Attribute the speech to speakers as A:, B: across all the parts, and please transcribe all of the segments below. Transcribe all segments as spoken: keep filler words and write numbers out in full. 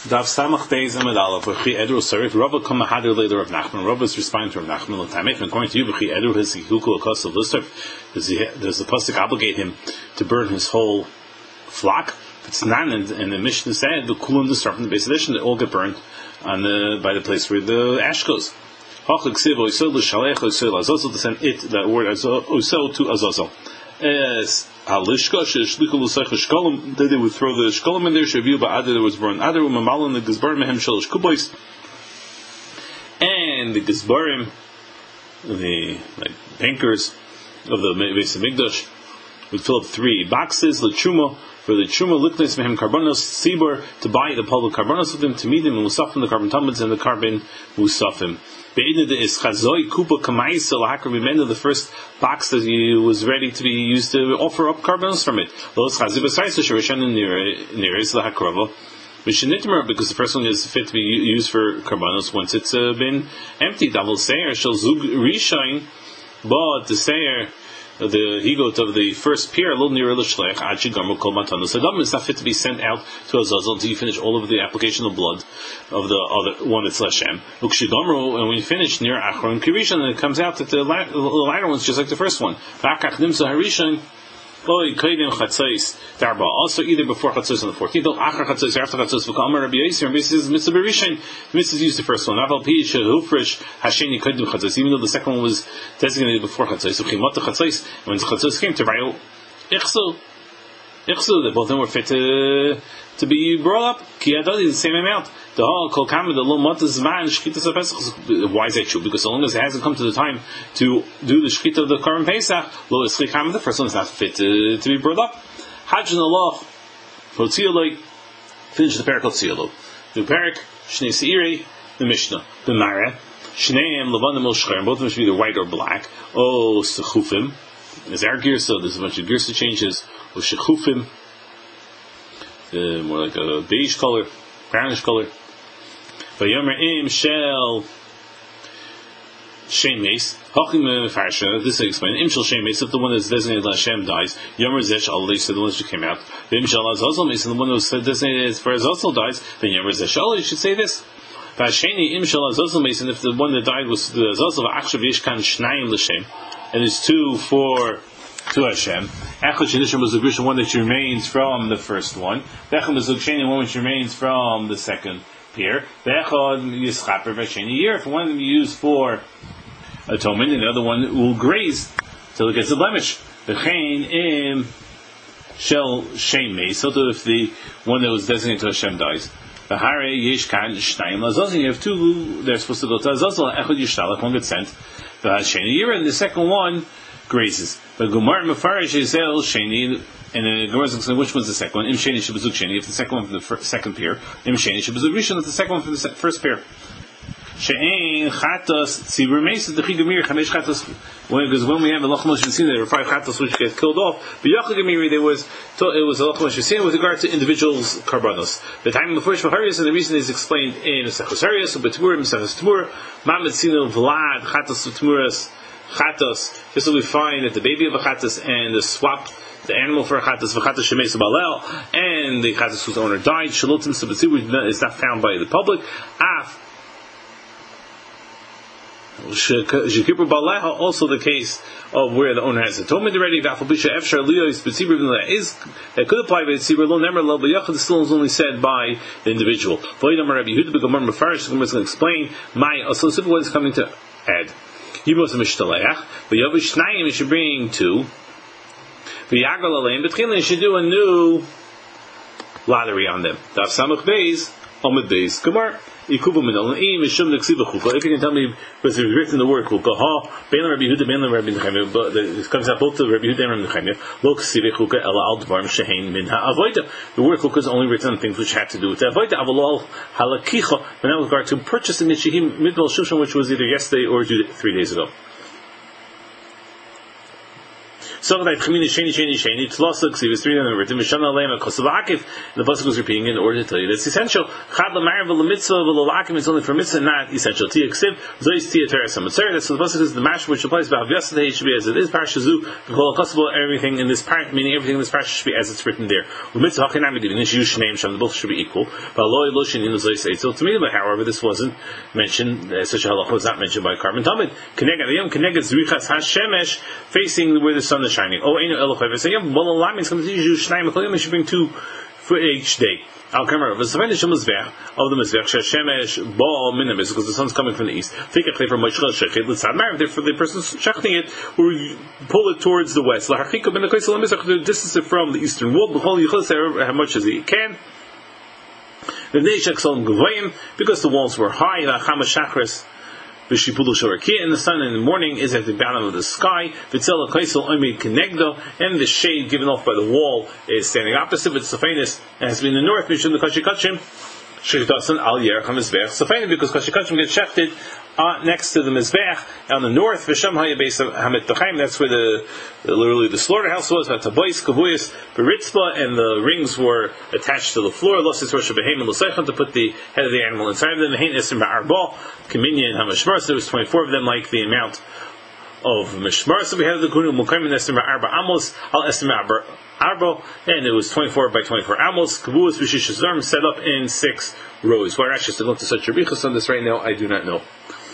A: Dav Samach Beis Amid Aleph V'chi Edru Sarif Rabba Kama Hadir Later of Nachman. Rabba is responding to Rav Nachman L'Tamech. According to you, V'chi Edru His Hikuku Akos of Lister. Does the pasuk obligate him to burn his whole flock? It's not, and, and the Mishnah said the Kulam the start from the base edition, they all get burned on the by the place where the ash goes. Hachlik Sivo Yisod L'Shalech Yisod Azazel to send it that word Yisod to Azazel. As Alishka Shlichu L'Sech Shkolim, they would throw the Shkolim in there. Shavu Ba'adir there was burned. Adar U'Mamalin the Gizbar Mehem Shalosh Kubois, and the Gizbarim, the like bankers of the Beis Hamikdash, would fill up three boxes. L'Truma for the Truma Liknes Mehem Karbonos Sibur to buy the public Karbonos with them to meet them and Musafim the carbon tumblers and the carbon Musafim. The first box that he was ready to be used to offer up carbonos from it. Because the first one is fit to be used for carbonos once it's uh, been emptied. But the sayer, the higot of the first pier, a little nearer the shlech, so it's not fit to be sent out to Azazel until you finish all of the application of blood of the other one that's Lashem. And when you finish near Achron Kirishan, then it comes out that the latter one's just like the first one. Also, either before Chatzos on the fourteenth, or after Chatzos, or after Chatzos, for Kalmar Rabbi Yisrael, and Mitzvah is Mitzvah Berishain. Mitzvah used the first one. Aval Pi Shehufresh Hasheni Kodim Chatzos, even though the second one was designated before Chatzos. So Chimot Chatzos, when the Chatzos came to Vayu Ichsu, Ichsu, that both of them were fit to to be brought up. Ki Adadi, the same amount. The whole Kol Kamad, the Lo Matas Man Shkitas of Pesach. Why is that true? Because so long as it hasn't come to the time to do the Shkita of the Karm Pesach, Lo Eschli Kamad, the first one is not fit to, to be brought up. Hajjan Allah, Tzioloi, finish the parak of Tzioloi. The parak, Shnei Seirei, the Mishnah, the Mara, Shneim, Levanim, Shcharim, both of them should be either white or black. Oh, Sechufim, there's our Girsa, there's a bunch of Girsa changes. Oh, Shechufim, uh, more like a beige color, brownish color. Vayomer Im Shel Shein Mace. This I explain. Im Shel Shein Mace, if the one that's designated as Hashem dies, Yomer Zesh Ali, so the one that came out. The Im Shel Azazel Mace, and the one that was designated as for Azazel dies, then Yomer Zesh Ali, you should say this. Vasheni Im Shel Azazel Mace, and if the one that died was the Azazel, Achshav Yishkan Shnayim L'Shem, and it's two for to Hashem. Echad Shenishim was the Grisham, one that remains from the first one. Vechad was the Sheni, one which remains from the second pier. Vechad Yischaper Vasheni year. If one of them you use for atonement, and the other one will graze till it gets a blemish. V'chein im shel shein meis. So if the one that was designated to Hashem dies. V'hare yesh kan shnayim lazazim. You have two. They're supposed to go to Azazel. Echad yishtalach. One gets sent. V'hasheni year, and the second one grazes. But Gumar Mefarish Yisrael Sheni, and the Gemara is explaining which one's the second one. Im Sheni Shebazuk Sheni, if the second one from the first, second pair. Im Sheni Shebazuk Rishon, if the second one from the se- first pair. She'ein Chatos Tzibur Meis the Chigamir Chamesh Chatos. Because when we have a Lachmosh Yisrael, there were five Chatos which get killed off. But Yachagamiri there was it was a Lachmosh Yisrael with regard to individuals karbanos. The time of the first Maharias, and the reason is explained in Sechos Harias, but Tmur Sechos Tmur Mamet Sino Vlad Chatos Tmuras. Chatos, just so we find that the baby of a chatos and the swap, the animal for a chatos, v'chatos shemeis balel, and the chatos whose owner died, shalotim sabatzibu is not found by the public. Af shekipur baleha, also the case of where the owner has atonement already. V'afalbisha efshar liyos b'tzibur is that could apply by tzibur lo nemer lo b'yachad still is only said by the individual. V'yidamar Rabbi Yehuda b'gamar mefarish. The Gemara is going to explain my also what is coming to add. You must mishtaleach, but you shnayim. You should bring two. V'yagal aleim, but you should do a new lottery on them. Daf samach beis, omid beis. Gemara ikubu minol im mishum neksiva chukah. If you can tell me, because it's written the word chukah, ha beilam Rabbi Yehuda, beilam Rabbi Nechemia, but it comes out both to Rabbi Yehuda and Rabbi Nechemia. Lo ksiva chukah ela al dvarim shehein min ha'avoda. The word chukah is only written on things which have to do with the avoda. Avalol halakicha. But now with regard to purchasing the shehim midbal shushan, which was either yesterday or three days ago. So that Chemini Sheni Sheni Sheni Tlasa Ksiv is three of them written Mishana Lema Kosavakif. The pasuk was repeating in order to tell you that's essential. Chad Lamar Mitzvah V'Lalakim is only for mitzvah, not essential. Tia Ksiv Zois Tia Teres Hamatzar. That's what the pasuk is. The mash which applies to Havyasadeh should be as it is. Parashazu the whole Kosavo. Everything in this part, meaning everything in this part should be as it's written there. Mitzvah Hachinam Giving this Yush name Shem. Both should be equal. But Loi Loshin in the Zois Eitzel to me. But however, this wasn't mentioned. Uh, such a halacha was not mentioned by Karban Talmud. Keneged Yom Keneged Zrichas Hashemesh facing where the sun is shining. Oh, Eino Elochayv. So Yom Bol Lam is going to teach you Shnayim Kol Yom. You should bring two for each day. Al Kamer V'Savayne Shem Mizvech of the Mizvech Shemesh Bo Minabis because the sun's coming from the east. Take a clay from Moishchel Shechet. Let's have married. Therefore, the person shechting it will pull it towards the west. Lahachika Ben Akaisel Mizvech to distance it from the eastern wall. B'Chol Yichos how much as he can. Because the walls were high, and the sun in the morning is at the bottom of the sky, and the shade given off by the wall is standing opposite, but Sophanis has been in the north, because Kashikachim gets shechted Uh, next to the Mizbech on the north, Visham Haya base of Hamid Tachaim, that's where the, the literally the slaughterhouse was, Hatabois, Kavuyas, Beritzba, and the rings were attached to the floor, Losis Rosh Behem and Lusaychon to put the head of the animal inside of them, Hain Esrim Ba'arbal, Kaminyan, Hamashmar, so there was twenty-four of them, like the amount of Mishmar, so we had the Kunu Mukayim and Esrim Ba'arba Amos, Al Esrim Ba'arba Arbo, and it was twenty-four by twenty-four Amos, Kavuas, Vishishazarm, set up in six rows. Why actually to go to such a Richas on this right now, I do not know.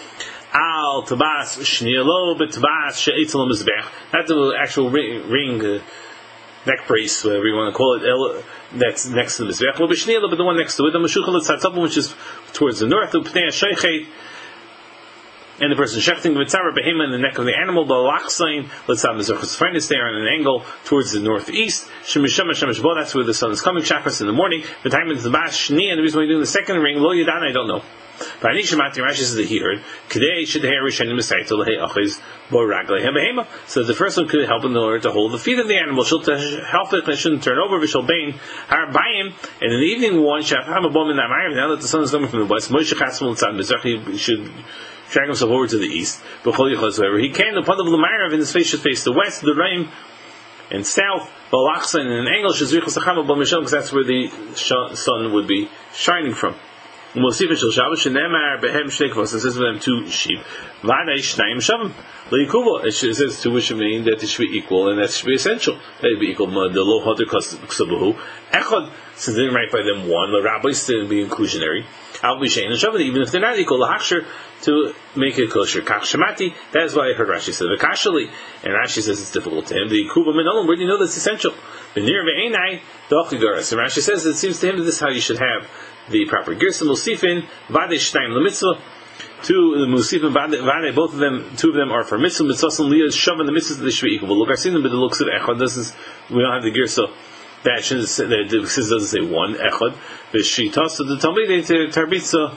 A: Al tabas shnielo betabas she'etzel mizbech. Not the actual ring, ring uh, neck brace, whatever you want to call it. El, that's next to the mizbech. Well, b'shnielo, but the one next to it, the mashuchal etzatzapim, which is towards the north. Upnei shaychet, and the person shechting the mitzvah behema in the neck of the animal. The lachzain, let's have mizrachas finest there on an angle towards the northeast. Shemisham shemish bo. That's where the sun is coming. Chakras in the morning. The time is the bas shni, and the reason why you're doing the second ring, lo yadan, I don't know. But Anisha Mati Rashi says that he heard Kadei should hear Rishonim Misaito Lahei Achiz Bo Raglei Hebehema. So the first one could help in order to hold the feet of the animal. She'll help it, shouldn't turn over. Vishal Bain Harabayim. And in the evening one Shafam Abom in Amayim. Now that the sun is coming from the west, Moshe Chatzim L'Tzad Mizrach, he should drag himself over to the east. B'chol Yichos, wherever he can. The Padav L'Mayrav in his face should face the west, the Raim and south. Balachsa in an angle Shazrichos Acham Abom Mishal, because that's where the sun would be shining from. We'll see if it's Shabbos. Shenemar behem shnei kvos. It says with them two sheep. V'anei shnayim shavim leikuva. It says two, which mean that it should be equal, and that should be essential. That would be equal. The lo hader ksabuhu echad. Since they didn't write by them one, the rabbis didn't be inclusionary. Al b'shein and shavim. Even if they're not equal, lahachsher to make it kosher. Kach shemati. That is why I heard Rashi say v'kashali, and Rashi says it's difficult to him. The kuva minolam. Where do you know that's essential? V'nir ve'enai da'achigaras. And Rashi says it seems to him that this is how you should have the proper girsa musifin vade shtayim the mitzvah. Two the musifin vade, both of them, two of them are for mitzvah. Mitzvah and liyah shav and the mitzvahs they should be equal. Look, I've seen them, but it looks at echad. Doesn't we don't have the girsa that shouldn't say, that doesn't say one echad. The shita so the talmid tarbitza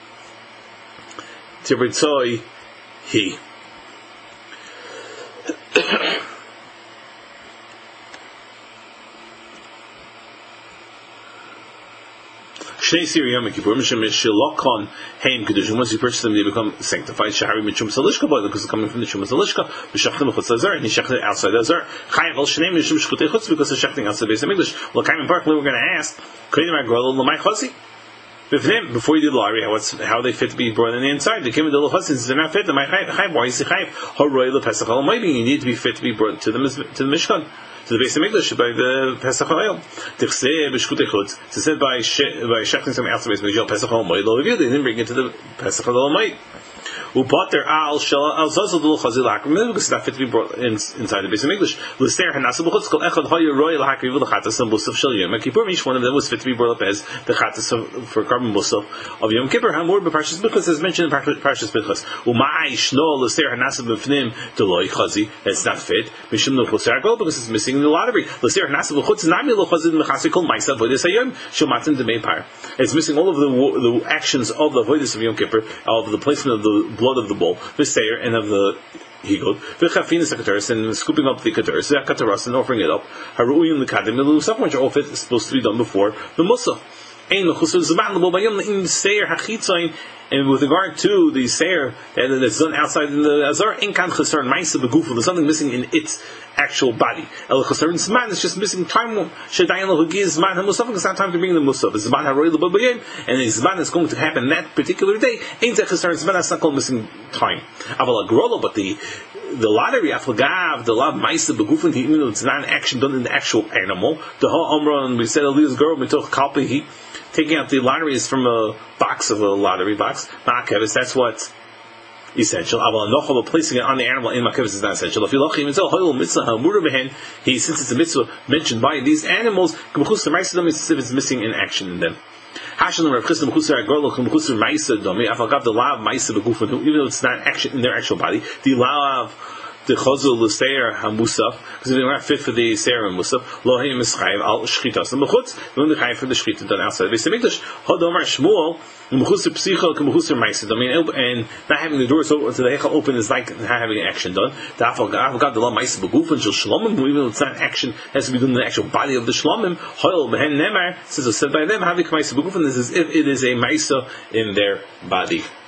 A: tarbitzoi he. Once you purchase them, they become sanctified. Shahari mit Shumas Halishka, because it's coming from the Shumas Halishka. B'shachtim b'chutz hazar, and he shechted outside the hazar. Chayav al shnei mishum shchutei chutz, because it's shechting outside the Beis Hamikdash. Well, Kaim and Barkley were going to ask, before you do the lottery, how they fit to be brought in the inside? They came with the little since they're not fit. Why is it chayav? Haroi lepesach al maybe you need to be fit to be brought to the to the Mishkan, to the Beis Hamikdash by the Pesach Oil. Tichseh b'shkutei chutz. It's said by by shechting some outside Beis Hamikdash Pesach Oil. They didn't bring it to the Pesach Oil. Upater al shel al zazal dul chazil hakrim because it's not fit to be brought in, inside the Beis Hamikdash. L'ster hanasel b'chutz kol echad hayu roy l'hakriv l'chatas and musaf shel Yom Kippur. Each one of them was fit to be brought up as the chatas for carbon musaf of Yom Kippur. Hamur b'parshas Bichos is mentioned in Parshas Bichos. Umay shno l'ster hanasel b'fnim deloy chazi. It's not fit. Mishum no chutz argol because it's missing the lottery. L'ster hanasel b'chutz nami lo chazid mechasi kol ma'isa avodas hayom shomatin demei par. It's missing all of the the actions of the avodas of Yom Kippur, of the placement of the blood of the bowl, the stayer, and of the higod, the chafin the kataris, and scooping up the kataris, the kataras, and offering it up. Haruim the kadim, the lusaf, which are all fit, supposed to be done before the musa. Ein mechusar zman lebo bayom in seir hachitzayin. And with regard to the seir that's done outside in the azar, in kan chesar ma'isa begufu, there's something missing in its actual body. El chesar in zman is just missing time. Shedayin lo hugiz zman hamusaf. It's not time to bring the musaf. It's zman haroi lebo bayom, and the zman is going to happen that particular day. Ein zeh chesar zman. That's not called missing time. Aval agrolo, but the the lottery aflagav, the lav ma'isa begufin, even though it's not an action done in the actual animal. The whole umrah, and we said Elias girl mitoch kalpehi. Taking out the lottery is from a box of a lottery box. Ma'akevis, that's what essential. Aval anochel, placing it on the animal in ma'akevis is not essential. If you look, even so, hoyel mitzvah hamura behen. He, since it's a mitzvah mentioned by these animals, k'mechus ma'isa it's if it's missing in action in them. Hashan Rav Chisda mechusar agorlo k'mechusar ma'isa domi. Afagav the lav ma'isa begufin, even though it's not action in their actual body, the lav the chazul l'seir hamusaf, because they're not fit for the seir and musaf. Lo heim mischayev al shchitas l'mechutz. They're only chayev for the shchita done outside the Beis Hamikdash. Hodomar Shmuel l'mechusar psicha k'mechusar ma'isa. I mean, and not having the doors open to the heichal open is like not having an action done. The afagav the lav ma'isa begufin shel shlomim, even though it's not action, has to be done in the actual body of the shlomim. Hoyel behen nemar, says it's said by them havik ma'isa begufin. This is if it is a ma'isa in their body.